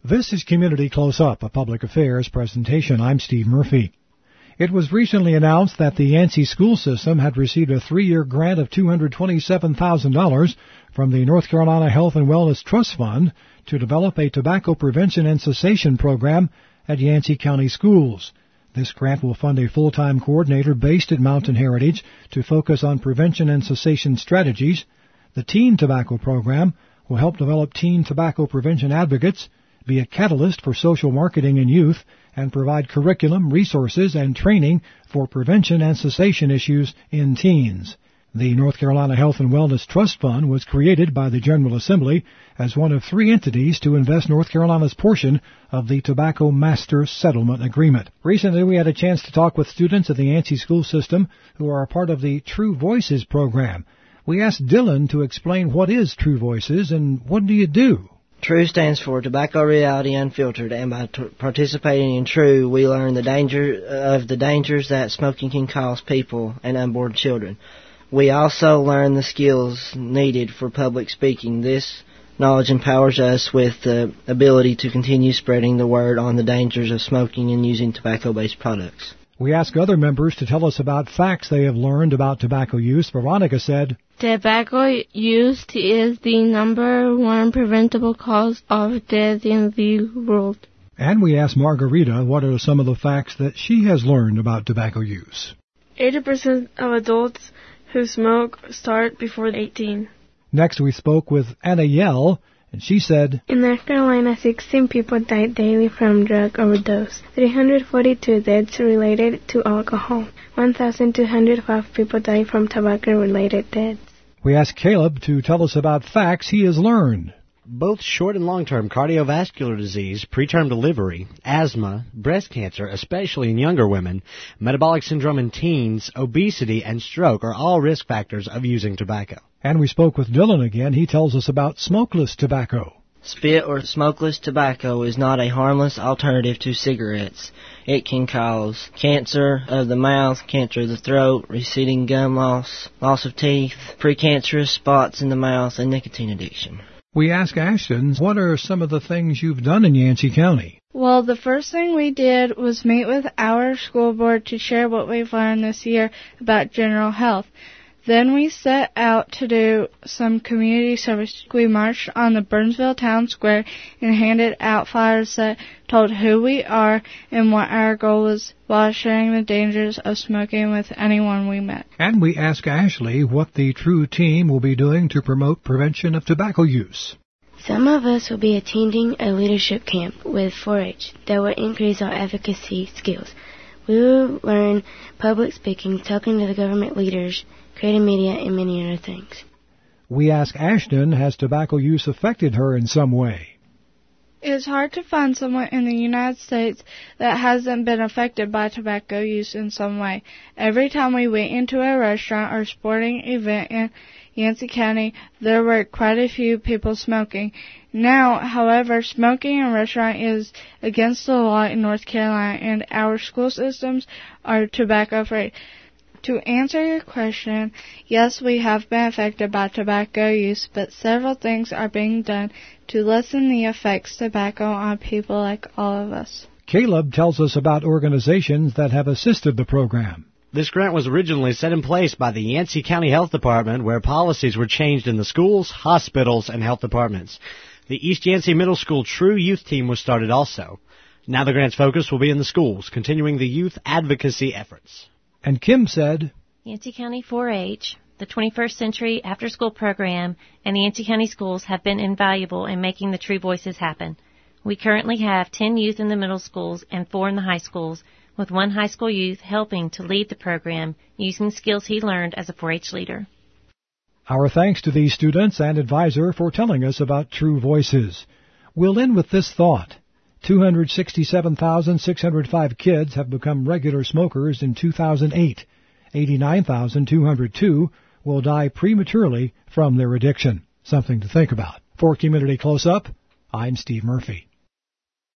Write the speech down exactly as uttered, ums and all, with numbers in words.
This is Community Close-Up, a public affairs presentation. I'm Steve Murphy. It was recently announced that the Yancey school system had received a three-year grant of two hundred twenty-seven thousand dollars from the North Carolina Health and Wellness Trust Fund to develop a tobacco prevention and cessation program at Yancey County schools. This grant will fund a full-time coordinator based at Mountain Heritage to focus on prevention and cessation strategies. The Teen Tobacco Program will help develop teen tobacco prevention advocates, be a catalyst for social marketing in youth, and provide curriculum, resources, and training for prevention and cessation issues in teens. The North Carolina Health and Wellness Trust Fund was created by the General Assembly as one of three entities to invest North Carolina's portion of the Tobacco Master Settlement Agreement. Recently, we had a chance to talk with students at the Yancey school system who are a part of the True Voices program. We asked Dylan to explain what is True Voices and what do you do? TRUE stands for Tobacco Reality Unfiltered, and by t- participating in TRUE, we learn the danger of the dangers that smoking can cause people and unborn children. We also learn the skills needed for public speaking. This knowledge empowers us with the ability to continue spreading the word on the dangers of smoking and using tobacco-based products. We ask other members to tell us about facts they have learned about tobacco use. Veronica said, Tobacco use is the number one preventable cause of death in the world. And we asked Margarita what are some of the facts that she has learned about tobacco use. eighty percent of adults who smoke start before eighteen. Next we spoke with Anna Yell, and she said, In North Carolina, sixteen people died daily from drug overdose. three hundred forty-two deaths related to alcohol. one thousand two hundred five people died from tobacco-related deaths. We asked Caleb to tell us about facts he has learned. Both short and long-term cardiovascular disease, preterm delivery, asthma, breast cancer, especially in younger women, metabolic syndrome in teens, obesity, and stroke are all risk factors of using tobacco. And we spoke with Dylan again. He tells us about smokeless tobacco. Spit or smokeless tobacco is not a harmless alternative to cigarettes. It can cause cancer of the mouth, cancer of the throat, receding gum loss, loss of teeth, precancerous spots in the mouth, and nicotine addiction. We asked Ashton, what are some of the things you've done in Yancey County? Well, the first thing we did was meet with our school board to share what we've learned this year about general health. Then we set out to do some community service. We marched on the Burnsville Town Square and handed out flyers that told who we are and what our goal was while sharing the dangers of smoking with anyone we met. And we asked Ashley what the TRUE team will be doing to promote prevention of tobacco use. Some of us will be attending a leadership camp with four H that will increase our advocacy skills. We will learn public speaking, talking to the government leaders, creating media, and many other things. We asked Ashton, has tobacco use affected her in some way? It's hard to find someone in the United States that hasn't been affected by tobacco use in some way. Every time we went into a restaurant or sporting event in Yancey County, there were quite a few people smoking. Now, however, smoking in a restaurant is against the law in North Carolina, and our school systems are tobacco-free. To answer your question, yes, we have been affected by tobacco use, but several things are being done to lessen the effects of tobacco on people like all of us. Caleb tells us about organizations that have assisted the program. This grant was originally set in place by the Yancey County Health Department, where policies were changed in the schools, hospitals, and health departments. The East Yancey Middle School True Youth Team was started also. Now the grant's focus will be in the schools, continuing the youth advocacy efforts. And Kim said, Yancey County four H, the twenty-first Century After School Program, and the Yancey County Schools have been invaluable in making the True Voices happen. We currently have ten youth in the middle schools and four in the high schools, with one high school youth helping to lead the program using skills he learned as a four H leader. Our thanks to these students and advisor for telling us about True Voices. We'll end with this thought. two hundred sixty-seven thousand six hundred five kids have become regular smokers in two thousand eight. eighty-nine thousand two hundred two will die prematurely from their addiction. Something to think about. For Community Close-Up, I'm Steve Murphy.